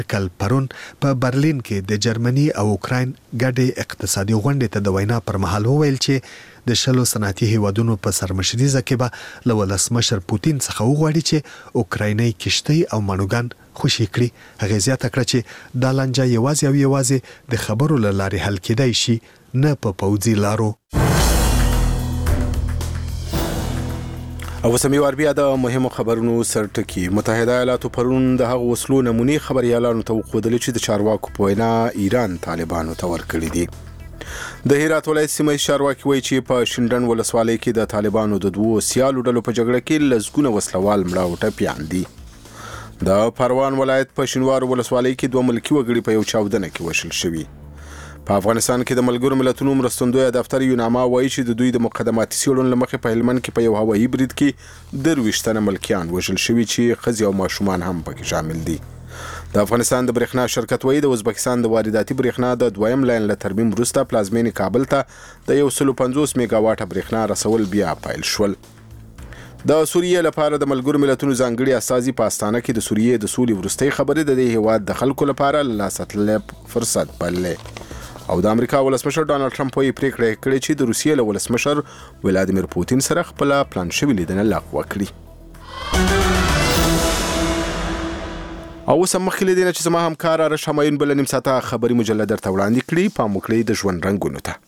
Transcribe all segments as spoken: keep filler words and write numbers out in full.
کل پرون په برلین کې د جرمني او اوکراین ګډې اقتصادي غونډې ته د وینا پر مهال وویل چې د شلو صنعتي هیوادونو په سرمشريزه کې به له ولسمشر پوتین څخه وغواړي چې اوکرایني کشتۍ او مانوګان خوشي کړي. هغه زیاته کړه چې دا لانجه یوازې او یوازې د خبرو له لارې حل کېدای شي، نه په پوځي لارو. او سمیوار بیا د مهمو خبرونو سرټکی. متحده ایالاتو پرون د هغو وسلو نمونې خبريالانو ته وښودلې چې د چارواکو په وینا ایران طالبانو ته ورکړي دي. د هرات ولایت سیمه چارواکي وایي چې په شینډن ولسوالۍ کې د طالبانو د دوو سیالو ډلو په جګړه کې لسګونه وسلوال مړه او ټپیان دي. د پروان ولایت په شینوارو ولسوالۍ کې دوه ملکي وګړي په یو چاودنه کې وشل شوي. په افغانستان کې د ملګرو ملتونو مرستندوی دفتر یوناما وایي چې د دوی د مقدماتي څېړنو له مخې په هلمند کې په یو هوایي برید کې درویشت تنه ملکیان وژل شوي چې ښځې او ماشومان هم پکې شامل دي. د افغانستان د برېښنا شرکت وایي د ازبکستان د وارداتي برېښنا د دویم لاین له ترمیم وروسته پلازمینې کابل ته د یو سلو پنځوس میګا واټه برېښنا رسول بیا پیل شول. د سوریې لپاره د ملګرو ملتونو ځانګړي استازي په استانه کې د سوریې د سولې وروستۍ خبرې د دې هیواد د خلکو لپاره له لاسه تللی فرصت بللې. او د امریکا ولسمشر ډانلډ ټرمپ یې پریکړه کړې چې د روسیې له ولسمشر ولادیمیر پوتین سره خپل پلان شوی لیدنه لغوه کړي. او اوس هم مخکې له دې نه چې زما همکار ارش همایون بله نیم ساعته خبري مجله درته وړاندې کړي، پام وکړئ د ژوند رنګونو ته.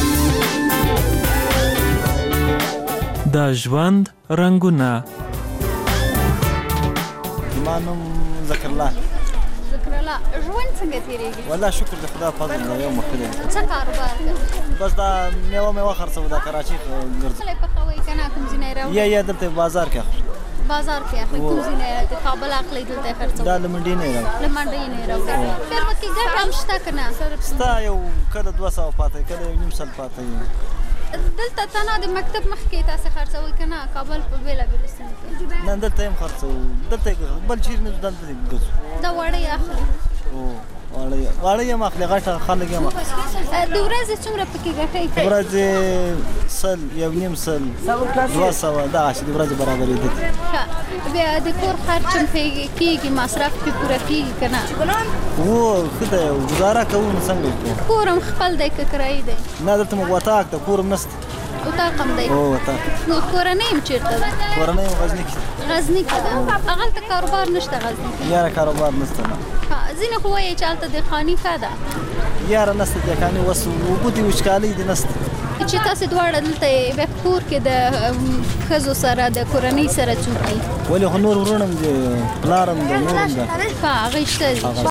د ژوند رنګونه. زما نوم ذکر الله. ژوند څنګه تیریږي؟ والله شکر د خدای فضل دی. یو مخکې څه کاروبار کوي؟ بس دا میوه میوه خرڅوم د کراچۍ ګرځم. څه پخوئ که نه کوم ځای راوړئ؟ یا یا دلته بازار کې اخلي. بازار کې اخلي؟ کوم ځای نه د کابل اخلي دلته خرڅوم؟ دا له منډۍ نه راوړم. له منډۍ نه راوړئ. فیر پکې ګټه هم شته که نه؟ شته، یو کله دوه سوه پاته وي، کله یو نیم سل پاته وي. دلته تنها د مکتب مخکې تاسې خرڅوئ که نه کابل په بېلابېلو سیمو کې؟ نه دلته هم خرڅوو، دلته بل چیرې نه دلته ګرځو. دا وړۍ اخلي؟ او واړه واړه هم اخلي، غټه خلک هم اخلي. د ورځې څومره پکې ګټئ؟ د ورځې سل، یو نیم سل، دوه سوه، دغسې د ورځې برابرېدل. بیا د کور خرچ هم کېږي، مصرف پرې پوره کېږي که نه؟ هو ښه دی، ګزاره کوو نو څنګه وکړو. کور هم خپل دی که کرایي دی؟ نه دلته موږ وطاق ده، کور هم نشته. وطاق هم دی؟ او وطاق. نو کورنۍ هم چېرته ده؟ کورنۍ هم غزني کې. غزني کې ده؟ هغلته کاروبار نشته غزني کې؟ یاره کاروبار نشته نه. ځینې خو وایي چې هلته دهقاني ښه ده. یاره نشته دهقاني، اوس اوبه دي وچکالۍ دي نشته. چې تاسې دواړه دلته بیا کور کې د ښځو سره د کورنۍ سره څوک دي؟ ولې خو نور ورونه هم دي، پلار هم ده، نور هم ده. ښه هغوی شته دي.